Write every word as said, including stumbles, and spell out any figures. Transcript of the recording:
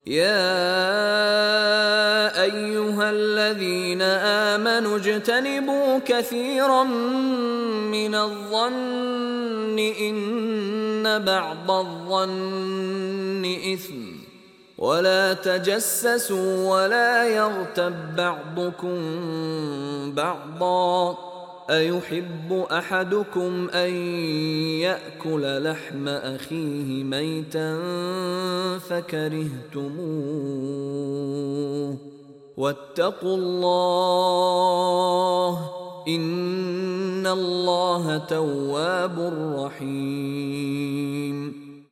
يا أيها الذين آمنوا اجتنبوا كثيرا من الظن إن بعض الظن إثم ولا تجسسوا ولا يغتب بعضكم بعضا أيحب أحدكم أن يأكل لحم أخيه ميتا فكرهتموه واتقوا الله إن الله تواب رحيم